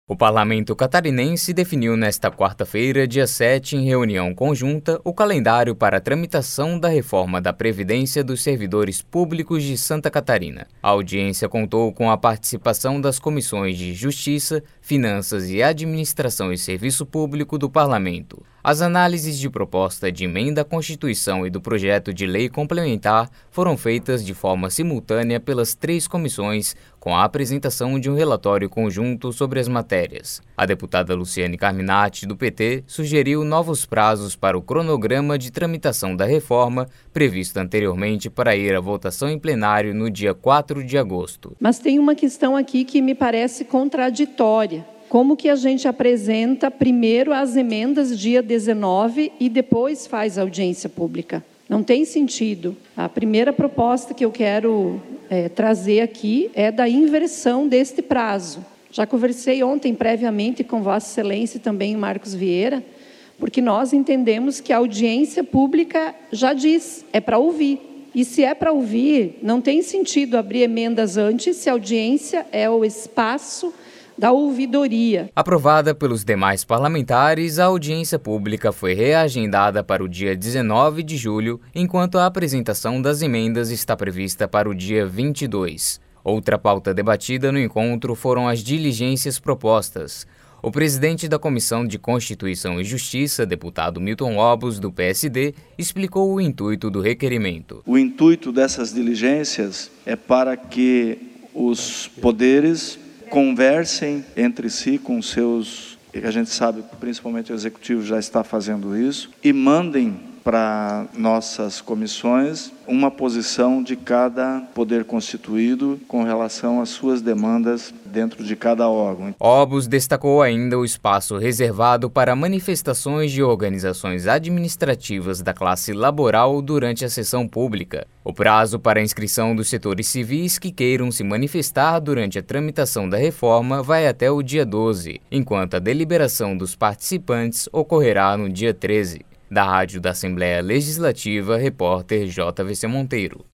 O Parlamento Catarinense definiu nesta quarta-feira, dia 7, em reunião conjunta, o calendário para a tramitação da reforma da Previdência dos Servidores Públicos de Santa Catarina. A audiência contou com a participação das comissões de Justiça, Finanças e Administração e Serviço Público do Parlamento. As análises de proposta de emenda à Constituição e do projeto de lei complementar foram feitas de forma simultânea pelas três comissões, com a apresentação de um relatório conjunto sobre as matérias. A deputada Luciane Carminati, do PT, sugeriu novos prazos para o cronograma de tramitação da reforma, previsto anteriormente para ir à votação em plenário no dia 4 de agosto. Mas tem uma questão aqui que me parece contraditória. Como que a gente apresenta primeiro as emendas dia 19 e depois faz audiência pública? Não tem sentido. A primeira proposta que eu quero trazer aqui é da inversão deste prazo. Já conversei ontem previamente com Vossa Excelência e também Marcos Vieira, porque nós entendemos que a audiência pública já diz, é para ouvir. E se é para ouvir, não tem sentido abrir emendas antes, se a audiência é o espaço da ouvidoria. Aprovada pelos demais parlamentares, a audiência pública foi reagendada para o dia 19 de julho, enquanto a apresentação das emendas está prevista para o dia 22. Outra pauta debatida no encontro foram as diligências propostas. O presidente da Comissão de Constituição e Justiça, deputado Milton Lobos, do PSD, explicou o intuito do requerimento. O intuito dessas diligências é para que os poderes conversem entre si com seus, e a gente sabe que principalmente o Executivo já está fazendo isso, e mandem para nossas comissões uma posição de cada poder constituído com relação às suas demandas dentro de cada órgão. Lobos destacou ainda o espaço reservado para manifestações de organizações administrativas da classe laboral durante a sessão pública. O prazo para a inscrição dos setores civis que queiram se manifestar durante a tramitação da reforma vai até o dia 12, enquanto a deliberação dos participantes ocorrerá no dia 13. Da Rádio da Assembleia Legislativa, repórter JVC Monteiro.